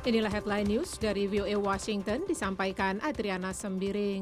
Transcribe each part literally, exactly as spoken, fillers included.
Inilah headline news dari V O A Washington, disampaikan Adriana Sembiring.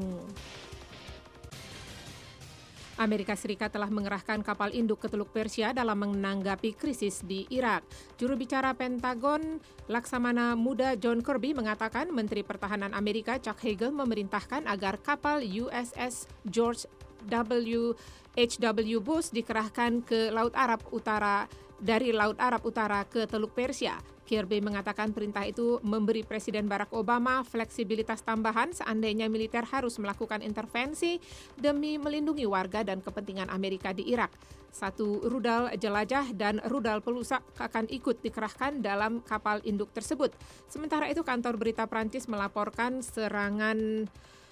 Amerika Serikat telah mengerahkan kapal induk ke Teluk Persia dalam menanggapi krisis di Irak. Juru bicara Pentagon, Laksamana Muda John Kirby mengatakan Menteri Pertahanan Amerika Chuck Hagel memerintahkan agar kapal U S S George W. H W. Bush dikerahkan ke Laut Arab Utara dari Laut Arab Utara ke Teluk Persia. Kirby mengatakan perintah itu memberi Presiden Barack Obama fleksibilitas tambahan seandainya militer harus melakukan intervensi demi melindungi warga dan kepentingan Amerika di Irak. Satu rudal jelajah dan rudal pelusak akan ikut dikerahkan dalam kapal induk tersebut. Sementara itu kantor berita Prancis melaporkan serangan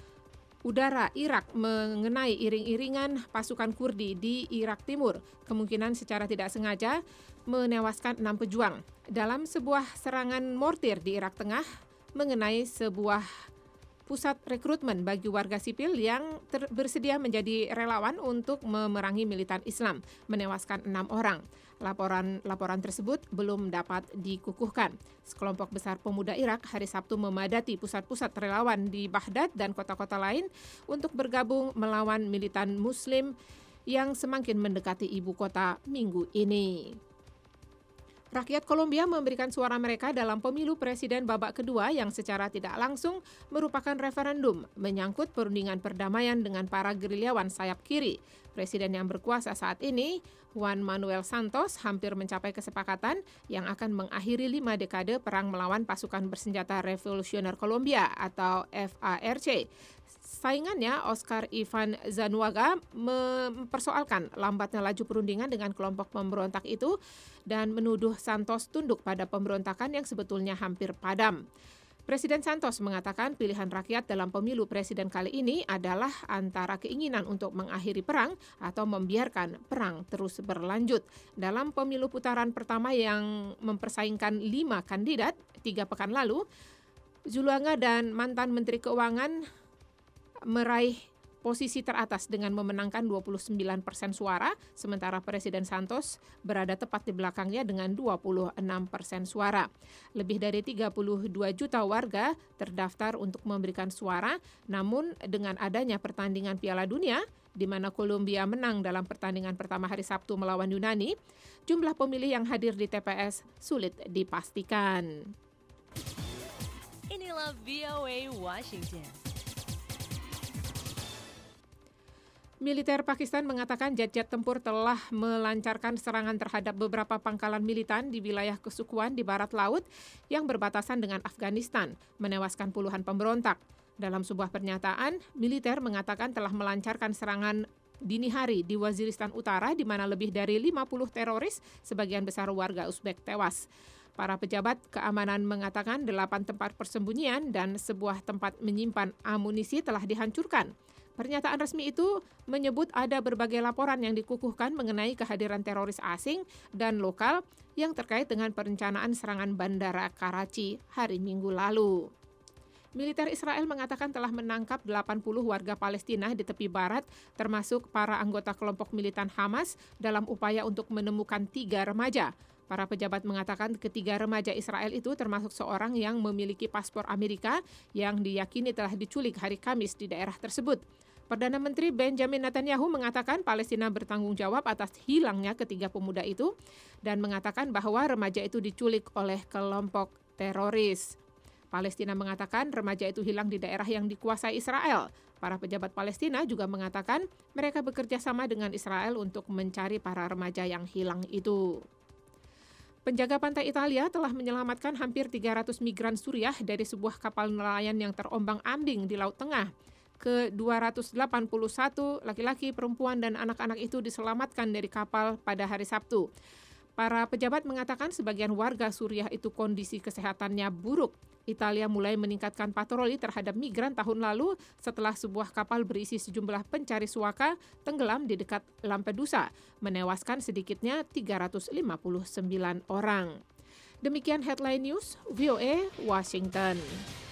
udara Irak mengenai iring-iringan pasukan Kurdi di Irak Timur, kemungkinan secara tidak sengaja menewaskan enam pejuang. Dalam sebuah serangan mortir di Irak Tengah mengenai sebuah pusat rekrutmen bagi warga sipil yang ter- bersedia menjadi relawan untuk memerangi militan Islam, menewaskan enam orang. Laporan-laporan tersebut belum dapat dikukuhkan. Sekelompok besar pemuda Irak hari Sabtu memadati pusat-pusat relawan di Baghdad dan kota-kota lain untuk bergabung melawan militan Muslim yang semakin mendekati ibu kota minggu ini. Rakyat Kolombia memberikan suara mereka dalam pemilu presiden babak kedua yang secara tidak langsung merupakan referendum menyangkut perundingan perdamaian dengan para gerilyawan sayap kiri. Presiden yang berkuasa saat ini, Juan Manuel Santos, hampir mencapai kesepakatan yang akan mengakhiri lima dekade perang melawan pasukan bersenjata revolusioner Kolombia atau F A R C. Saingannya, Oscar Ivan Zanuaga, mempersoalkan lambatnya laju perundingan dengan kelompok pemberontak itu dan menuduh Santos tunduk pada pemberontakan yang sebetulnya hampir padam. Presiden Santos mengatakan pilihan rakyat dalam pemilu presiden kali ini adalah antara keinginan untuk mengakhiri perang atau membiarkan perang terus berlanjut. Dalam pemilu putaran pertama yang mempersaingkan lima kandidat tiga pekan lalu, Zuluaga dan mantan Menteri Keuangan meraih posisi teratas dengan memenangkan dua puluh sembilan persen suara, sementara Presiden Santos berada tepat di belakangnya dengan dua puluh enam persen suara. Lebih dari tiga puluh dua juta warga terdaftar untuk memberikan suara, namun dengan adanya pertandingan Piala Dunia, di mana Kolombia menang dalam pertandingan pertama hari Sabtu melawan Yunani, jumlah pemilih yang hadir di T P S sulit dipastikan. Inilah V O A Washington. Militer Pakistan mengatakan jet-jet tempur telah melancarkan serangan terhadap beberapa pangkalan militan di wilayah kesukuan di barat laut yang berbatasan dengan Afghanistan, menewaskan puluhan pemberontak. Dalam sebuah pernyataan, militer mengatakan telah melancarkan serangan dini hari di Waziristan Utara di mana lebih dari lima puluh teroris, sebagian besar warga Uzbek, tewas. Para pejabat keamanan mengatakan delapan tempat persembunyian dan sebuah tempat menyimpan amunisi telah dihancurkan. Pernyataan resmi itu menyebut ada berbagai laporan yang dikukuhkan mengenai kehadiran teroris asing dan lokal yang terkait dengan perencanaan serangan bandara Karachi hari Minggu lalu. Militer Israel mengatakan telah menangkap delapan puluh warga Palestina di tepi barat, termasuk para anggota kelompok militan Hamas, dalam upaya untuk menemukan tiga remaja. Para pejabat mengatakan ketiga remaja Israel itu termasuk seorang yang memiliki paspor Amerika yang diyakini telah diculik hari Kamis di daerah tersebut. Perdana Menteri Benjamin Netanyahu mengatakan Palestina bertanggung jawab atas hilangnya ketiga pemuda itu dan mengatakan bahwa remaja itu diculik oleh kelompok teroris. Palestina mengatakan remaja itu hilang di daerah yang dikuasai Israel. Para pejabat Palestina juga mengatakan mereka bekerja sama dengan Israel untuk mencari para remaja yang hilang itu. Penjaga pantai Italia telah menyelamatkan hampir tiga ratus migran Suriah dari sebuah kapal nelayan yang terombang-ambing di Laut Tengah. Ke dua ratus delapan puluh satu laki-laki, perempuan, dan anak-anak itu diselamatkan dari kapal pada hari Sabtu. Para pejabat mengatakan sebagian warga Suriah itu kondisi kesehatannya buruk. Italia mulai meningkatkan patroli terhadap migran tahun lalu setelah sebuah kapal berisi sejumlah pencari suaka tenggelam di dekat Lampedusa, menewaskan sedikitnya tiga ratus lima puluh sembilan orang. Demikian headline news V O A Washington.